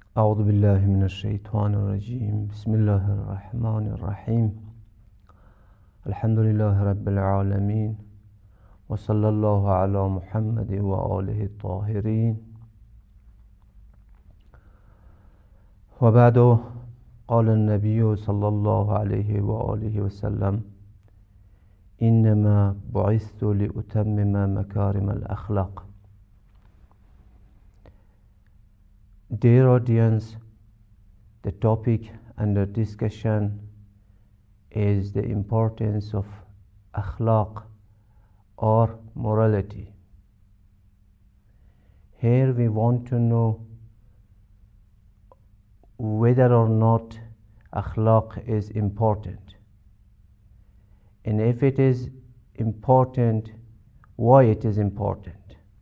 أعوذ بالله من الشيطان الرجيم بسم الله الرحمن الرحيم الحمد لله رب العالمين وصلى الله على محمد وآله الطاهرين وبعد قال النبي صلى الله عليه وآله وسلم إنما بعثت لأتمم مكارم الأخلاق. Dear audience, the topic under discussion is the importance of akhlaq or morality. Here we want to know whether or not akhlaq is important, and if it is important, why it is important.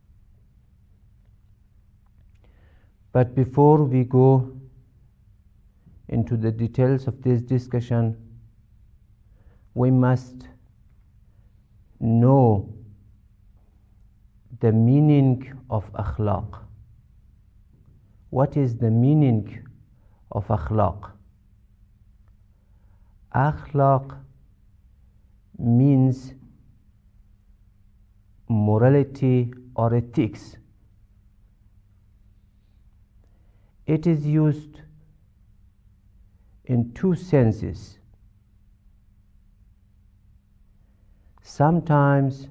But before we go into the details of this discussion, we must know the meaning of akhlaq. What is the meaning of akhlaq? Akhlaq means morality or ethics. It is used in two senses. Sometimes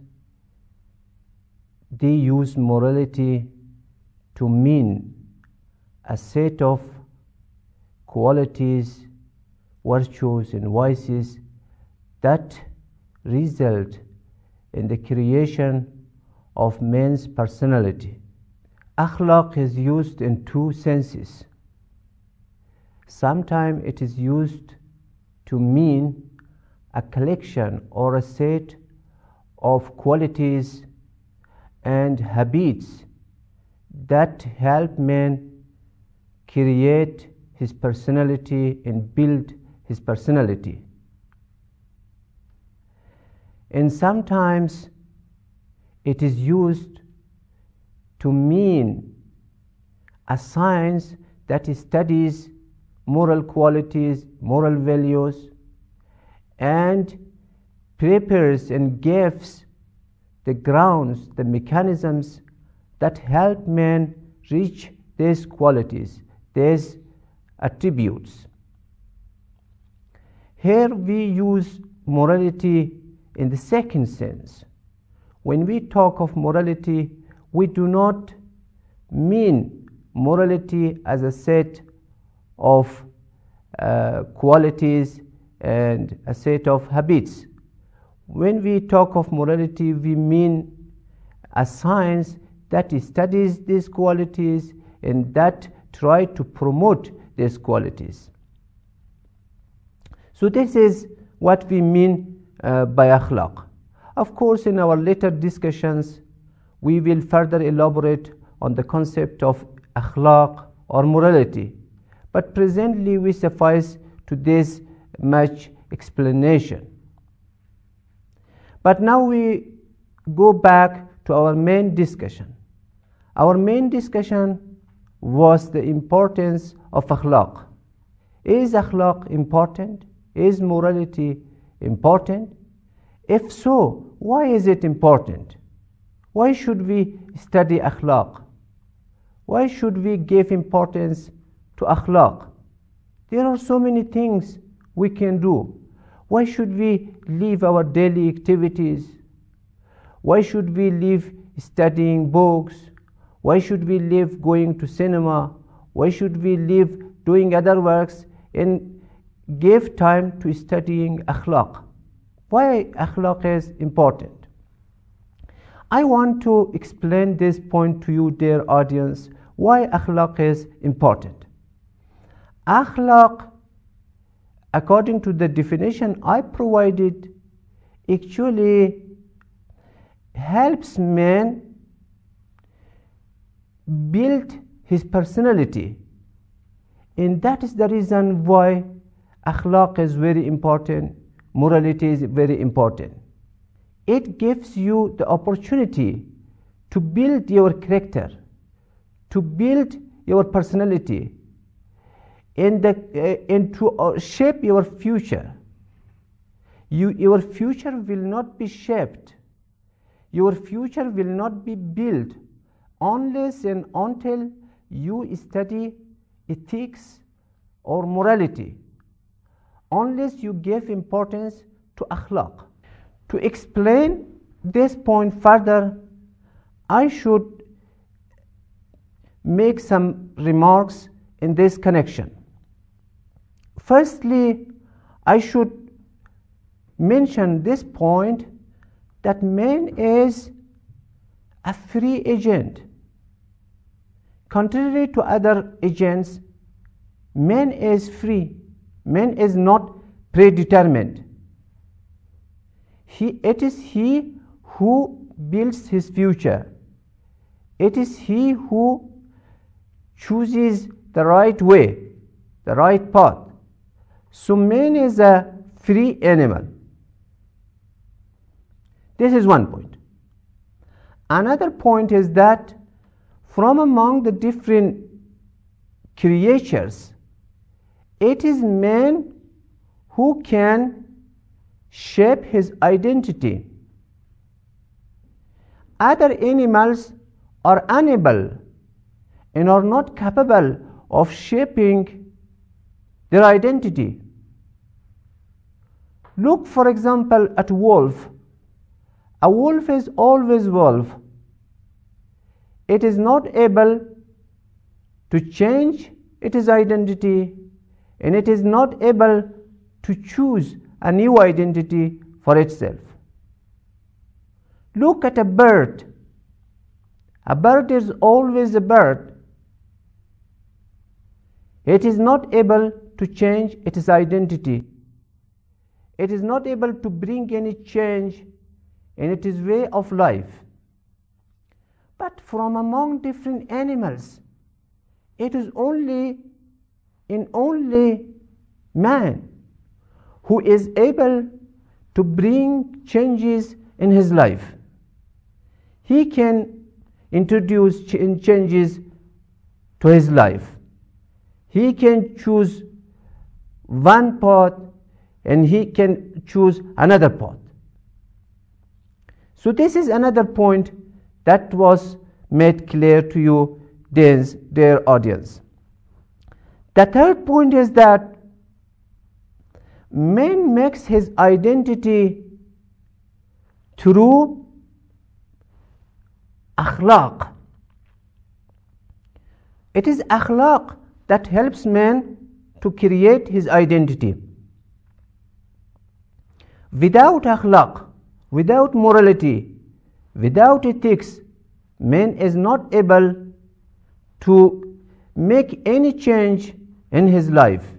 they use morality to mean a set of qualities, virtues, and vices that result in the creation of man's personality. Akhlaq is used in two senses. Sometimes it is used to mean a collection or a set of qualities and habits that help man create his personality and build his personality. And sometimes it is used to mean a science that studies moral qualities, moral values, and prepares and gives the grounds, the mechanisms that help man reach these qualities, these attributes. Here we use morality in the second sense. When we talk of morality, we do not mean morality as a set of qualities and a set of habits. When we talk of morality, we mean a science that studies these qualities and that try to promote these qualities. So this is what we mean by akhlaq. Of course, in our later discussions, we will further elaborate on the concept of akhlaq or morality, but presently we suffice to this much explanation. But now we go back to our main discussion. Our main discussion was the importance of akhlaq. Is akhlaq important? Is morality important? If so, why is it important? Why should we study akhlaq? Why should we give importance to akhlaq? There are so many things we can do. Why should we leave our daily activities? Why should we leave studying books? Why should we leave going to cinema? Why should we leave doing other works and give time to studying akhlaq? Why akhlaq is important? I want to explain this point to you, dear audience, why akhlaq is important. Akhlaq, according to the definition I provided, actually helps man build his personality, and that is the reason why akhlaq is very important, morality is very important. It gives you the opportunity to build your character, to build your personality, and to shape your future. Your future will not be shaped. Your future will not be built unless and until you study ethics or morality, unless you give importance to akhlaq. To explain this point further, I should make some remarks in this connection. Firstly, I should mention this point that man is a free agent. Contrary to other agents, man is free. Man is not predetermined. It is he who builds his future. It is he who chooses the right way, the right path. So man is a free animal. This is one point. Another point is that from among the different creatures, it is man who can shape his identity. Other animals are unable and are not capable of shaping their identity. Look, for example, at a wolf. A wolf is always wolf. It is not able to change its identity, and it is not able to choose a new identity for itself. Look at a bird. A bird is always a bird. It is not able to change its identity. It is not able to bring any change in its way of life. But from among different animals, it is only man who is able to bring changes in his life. He can introduce changes to his life. He can choose one path and he can choose another path. So this is another point that was made clear to you, dear audience. The third point is that man makes his identity through akhlaq. It is akhlaq that helps man to create his identity. Without akhlaq, without morality, without ethics, man is not able to make any change in his life.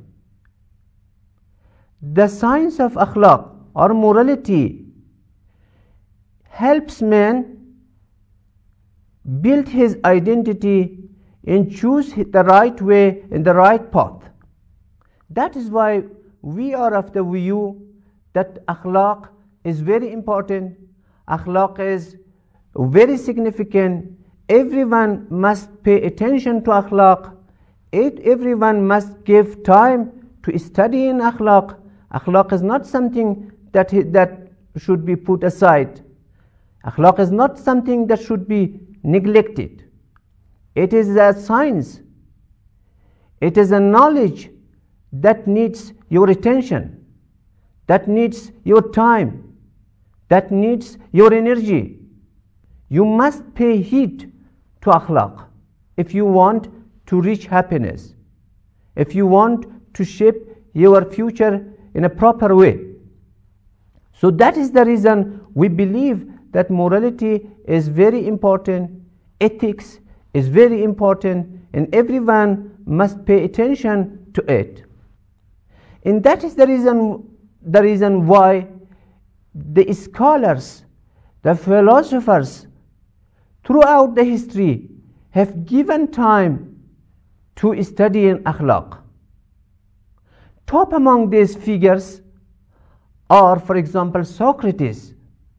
The science of akhlaq or morality helps man build his identity and choose the right way and the right path. That is why we are of the view that akhlaq is very important. Akhlaq is very significant. Everyone must pay attention to akhlaq. Everyone must give time to study in akhlaq. Akhlaq is not something that should be put aside. Akhlaq is not something that should be neglected. It is a science. It is a knowledge that needs your attention, that needs your time, that needs your energy. You must pay heed to akhlaq if you want to reach happiness, if you want to shape your future in a proper way. So that is the reason we believe that morality is very important, ethics is very important, and everyone must pay attention to it. And that is the reason why the scholars, the philosophers throughout the history have given time to study in akhlaq. Top among these figures are, for example, Socrates,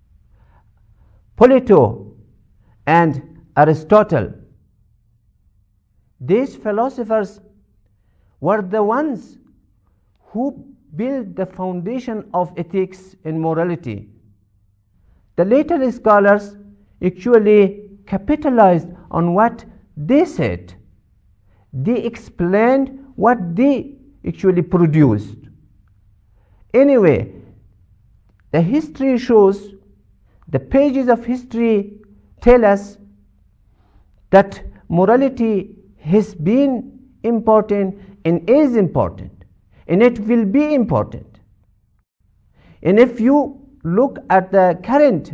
Plato, and Aristotle. These philosophers were the ones who built the foundation of ethics and morality. The later scholars actually capitalized on what they said. They explained what they actually produced. Anyway, the history shows, the pages of history tell us that morality has been important and is important, and it will be important. And if you look at the current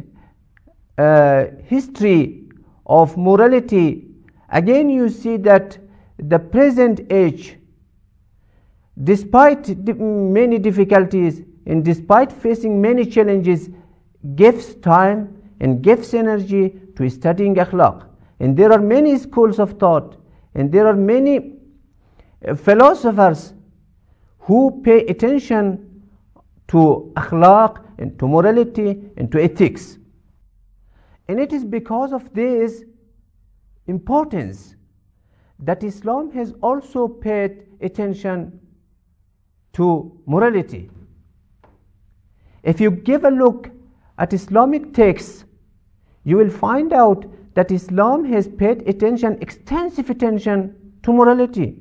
history of morality, again you see that the present age, despite many difficulties and despite facing many challenges, gives time and gives energy to studying akhlaq. And there are many schools of thought, and there are many philosophers who pay attention to akhlaq and to morality and to ethics. And it is because of this importance that Islam has also paid attention to morality. If you give a look at Islamic texts, you will find out that Islam has paid attention, extensive attention to morality.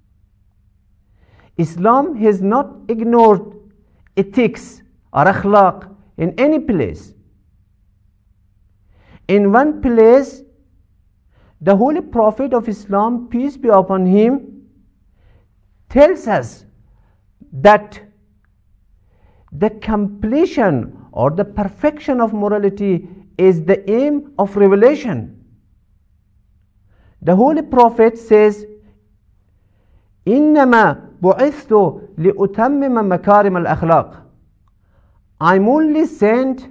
Islam has not ignored ethics or akhlaq in any place. In one place, the Holy Prophet of Islam, peace be upon him, tells us that the completion or the perfection of morality is the aim of revelation. The Holy Prophet says, إِنَّمَا بُعِثْتُ لِأُتَمِّمَ مَكَارِمَ الْأَخْلَاقِ. I'm only sent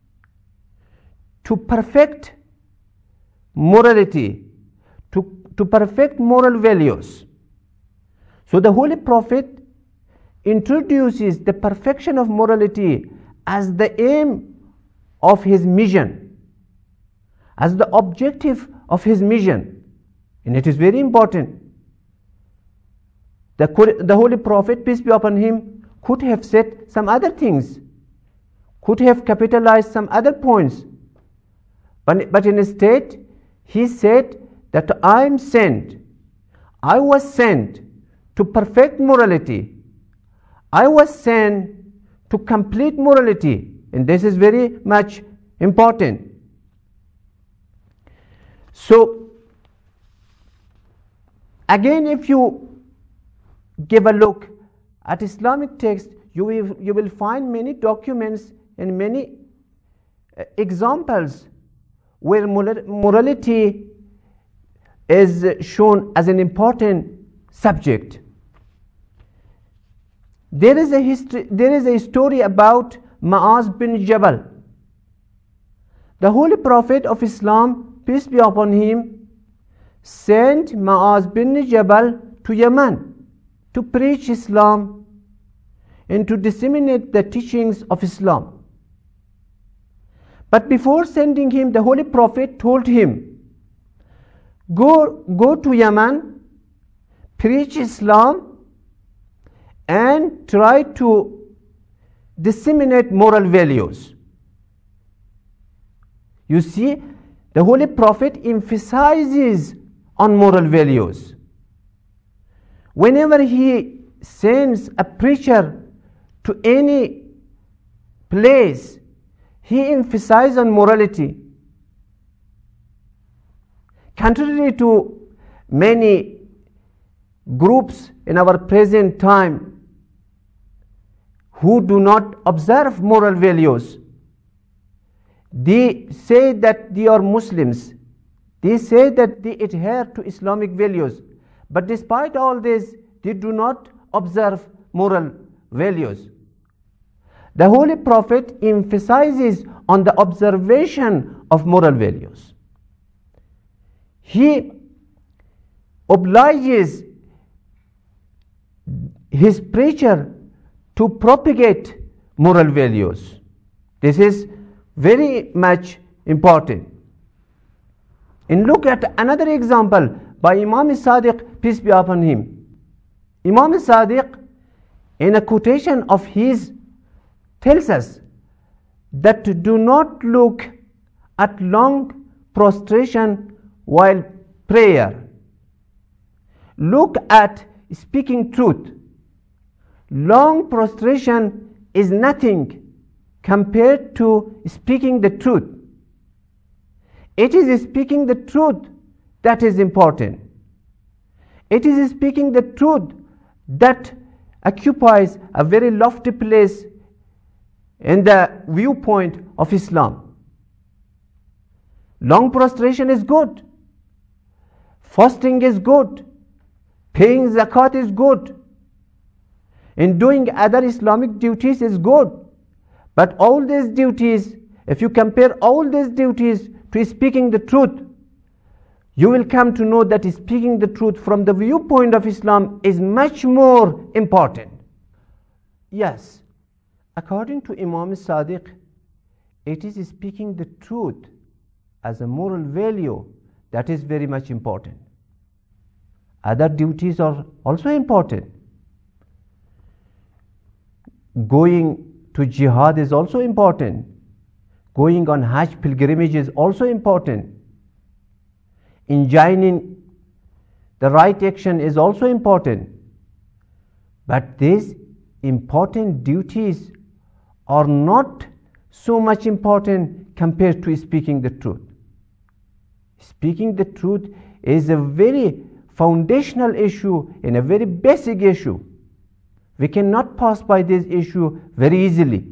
to perfect morality, to perfect moral values. So the Holy Prophet introduces the perfection of morality as the aim of his mission, as the objective of his mission. And it is very important. The Holy Prophet, peace be upon him, could have said some other things, could have capitalized some other points. But instead, he said that I was sent to perfect morality. I was sent to complete morality. And this is very much important. So, again, if you give a look at Islamic text, you will find many documents and many examples where morality is shown as an important subject. There is a story about Mu'az bin Jabal. The Holy Prophet of Islam, peace be upon him, sent Mu'az bin Jabal to Yemen to preach Islam and to disseminate the teachings of Islam. But before sending him, the Holy Prophet told him, go to Yemen, preach Islam, and try to disseminate moral values. You see, the Holy Prophet emphasizes on moral values. Whenever he sends a preacher to any place, he emphasizes on morality. Contrary to many groups in our present time who do not observe moral values, they say that they are Muslims. They say that they adhere to Islamic values. But despite all this, they do not observe moral values. The Holy Prophet emphasizes on the observation of moral values. He obliges his preacher to propagate moral values. This is very much important. And look at another example by Imam Sadiq, peace be upon him. Imam Sadiq, in a quotation of his, tells us that do not look at long prostration while prayer. Look at speaking truth. Long prostration is nothing compared to speaking the truth. It is speaking the truth that is important. It is speaking the truth that occupies a very lofty place in the viewpoint of Islam. Long prostration is good. Fasting is good. Paying zakat is good. And doing other Islamic duties is good. But all these duties, if you compare all these duties to speaking the truth, you will come to know that speaking the truth from the viewpoint of Islam is much more important. Yes, according to Imam Sadiq, it is speaking the truth as a moral value that is very much important. Other duties are also important. Going to jihad is also important. Going on Hajj pilgrimage is also important. Enjoining the right action is also important. But these important duties are not so much important compared to speaking the truth. Speaking the truth is a very foundational issue and a very basic issue. We cannot pass by this issue very easily.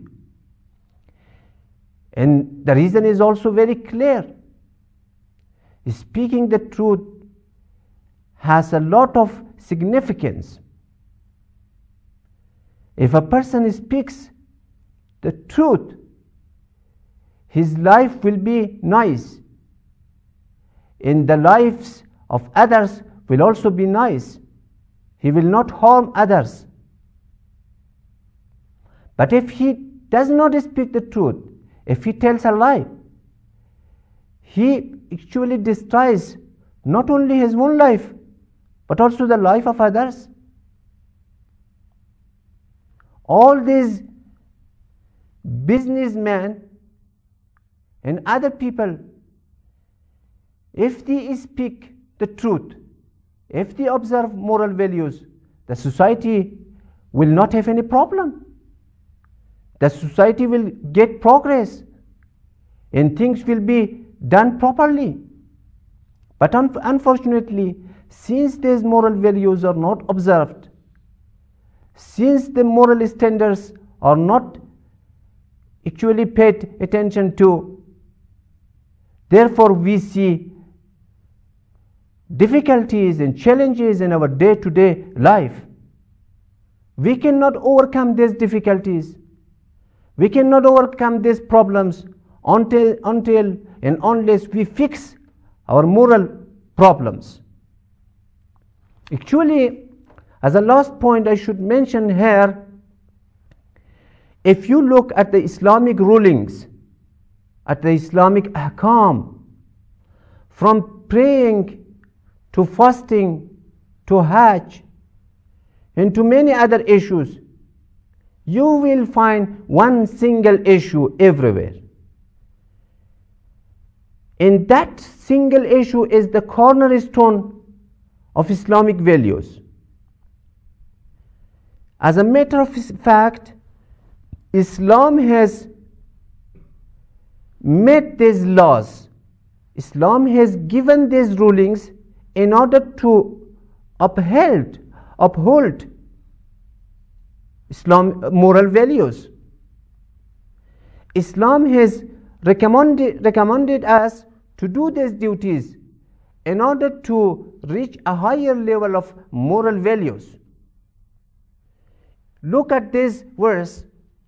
And the reason is also very clear. Speaking the truth has a lot of significance. If a person speaks the truth, his life will be nice, and the lives of others will also be nice. He will not harm others. But if he does not speak the truth, if he tells a lie, he actually destroys not only his own life, but also the life of others. All these businessmen and other people, if they speak the truth, if they observe moral values, the society will not have any problem. The society will get progress and things will be done properly. But unfortunately, since these moral values are not observed, since the moral standards are not actually paid attention to, therefore we see difficulties and challenges in our day-to-day life. We cannot overcome these difficulties. We cannot overcome these problems until and unless we fix our moral problems. Actually, as a last point I should mention here, if you look at the Islamic rulings, at the Islamic ahkam, from praying to fasting to Hajj and to many other issues, you will find one single issue everywhere. And that single issue is the cornerstone of Islamic values. As a matter of fact, Islam has made these laws. Islam has given these rulings in order to uphold Islam moral values. Islam has recommended us to do these duties in order to reach a higher level of moral values. Look at this verse.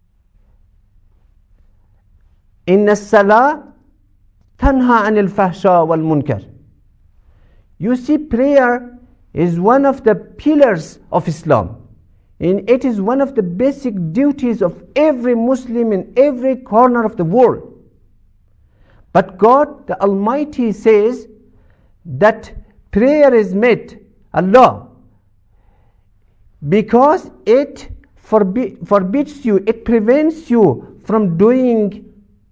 Inna as-salah tanha anil fahsha wal munkar. You see, prayer is one of the pillars of Islam, and it is one of the basic duties of every Muslim in every corner of the world. But God the Almighty says that prayer is made, Allah because it forbids you, it prevents you from doing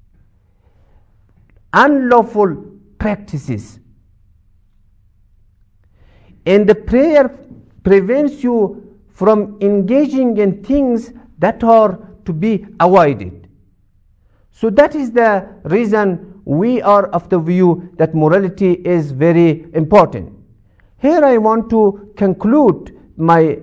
unlawful practices. And the prayer prevents you from engaging in things that are to be avoided. So that is the reason we are of the view that morality is very important. Here I want to conclude my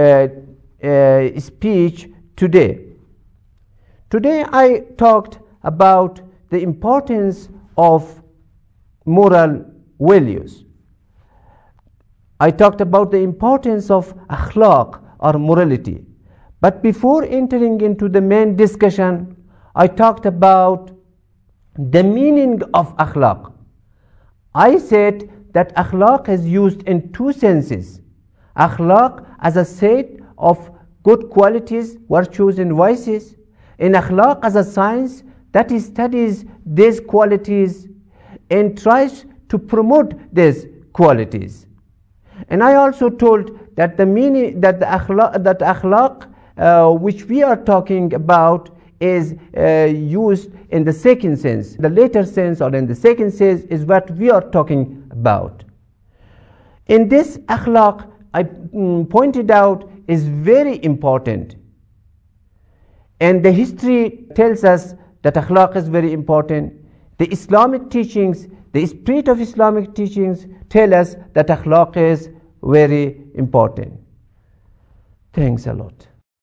speech today. Today I talked about the importance of moral values. I talked about the importance of akhlaq or morality. But before entering into the main discussion, I talked about the meaning of akhlaq. I said that akhlaq is used in two senses. Akhlaq as a set of good qualities, virtues and vices. And akhlaq as a science that studies these qualities and tries to promote these qualities. And I also told that the meaning that the akhlaq which we are talking about is used in the second sense. The later sense, or in the second sense, is what we are talking about. In this, akhlaq, I pointed out, is very important. And the history tells us that akhlaq is very important. The Islamic teachings, the spirit of Islamic teachings tell us that akhlaq is very important. Thanks a lot.